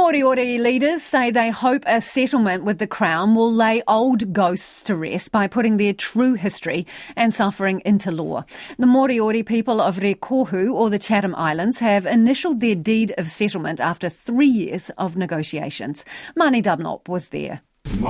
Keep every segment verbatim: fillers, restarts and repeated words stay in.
Moriori leaders say they hope a settlement with the Crown will lay old ghosts to rest by putting their true history and suffering into law. The Moriori people of Rekohu, or the Chatham Islands, have initialled their deed of settlement after three years of negotiations. Mani Dunlop was there.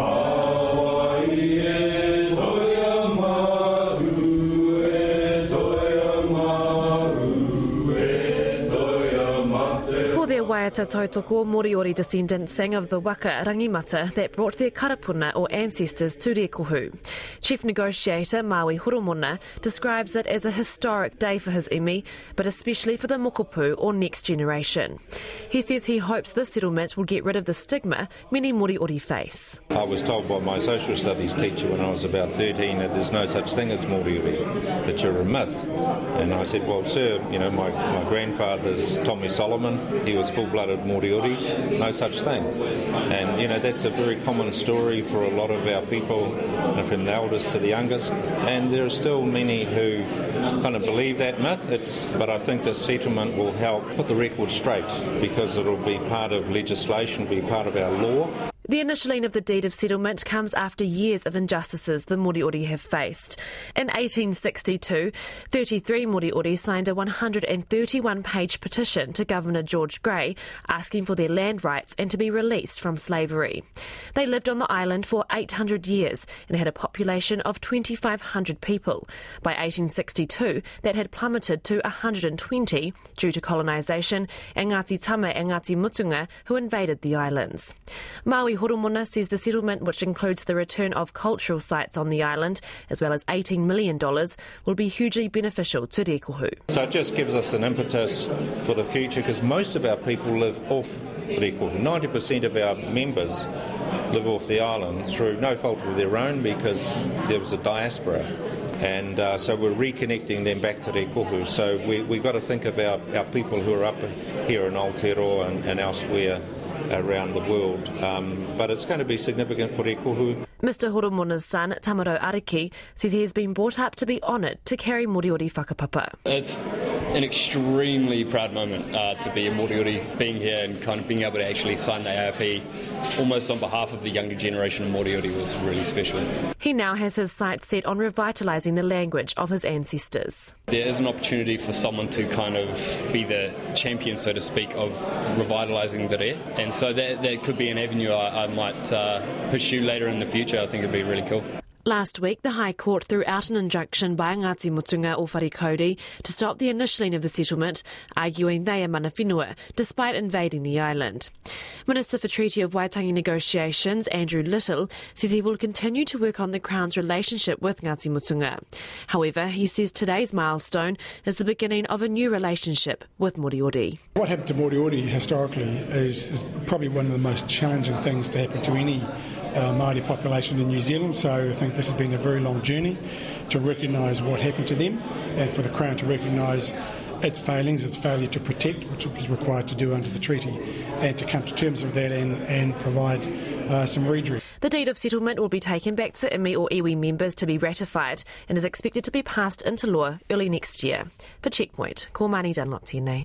Their Waiata Tautoko, Moriori descendants sang of the waka rangimata that brought their karapuna or ancestors to Rekohu. Chief negotiator Maui Horomona describes it as a historic day for his iwi, but especially for the mokopu or next generation. He says he hopes this settlement will get rid of the stigma many Moriori face. I was told by my social studies teacher when I was about thirteen that there's no such thing as Moriori, that you're a myth. And I said, well, sir, you know, my, my grandfather's Tommy Solomon, he was full-blooded Moriori, no such thing. And, you know, that's a very common story for a lot of our people, from the eldest to the youngest. And there are still many who kind of believe that myth. It's, but I think this settlement will help put the record straight because it'll be part of legislation, be part of our law. The initialling of the deed of settlement comes after years of injustices the Moriori have faced. In eighteen sixty-two, thirty-three Moriori signed a one hundred thirty-one page petition to Governor George Grey asking for their land rights and to be released from slavery. They lived on the island for eight hundred years and had a population of twenty-five hundred people. By eighteen sixty-two, that had plummeted to one hundred twenty due to colonisation and Ngāti Tama and Ngāti Mutunga who invaded the islands. Maui Horomona says the settlement, which includes the return of cultural sites on the island, as well as eighteen million dollars, will be hugely beneficial to Rekohu. So it just gives us an impetus for the future, because most of our people live off Rekohu. ninety percent of our members live off the island through no fault of their own, because there was a diaspora. And uh, so we're reconnecting them back to Rekohu. So we, we've got to think of our, our people who are up here in Aotearoa and, and elsewhere around the world. Um, but it's going to be significant for Rekohu. Mister Horomona's son, Tamaro Ariki, says he has been brought up to be honoured to carry Moriori whakapapa. It's an extremely proud moment uh, to be a Moriori, being here and kind of being able to actually sign the A R P almost on behalf of the younger generation of Moriori was really special. He now has his sights set on revitalising the language of his ancestors. There is an opportunity for someone to kind of be the champion, so to speak, of revitalising the re, and so that, that could be an avenue I, I might uh, pursue later in the future. I think it'd be really cool. Last week, the High Court threw out an injunction by Ngāti Mutunga o Wharikauri to stop the initialling of the settlement, arguing they are mana whenua, despite invading the island. Minister for Treaty of Waitangi Negotiations, Andrew Little, says he will continue to work on the Crown's relationship with Ngāti Mutunga. However, he says today's milestone is the beginning of a new relationship with Moriori. What happened to Moriori historically is, is probably one of the most challenging things to happen to any Uh, Māori population in New Zealand, so I think this has been a very long journey to recognise what happened to them and for the Crown to recognise its failings, its failure to protect, which it was required to do under the treaty, and to come to terms with that and, and provide uh, some redress. The deed of settlement will be taken back to iwi or iwi members to be ratified and is expected to be passed into law early next year. For Checkpoint, ko Mani Dunlop tēnei.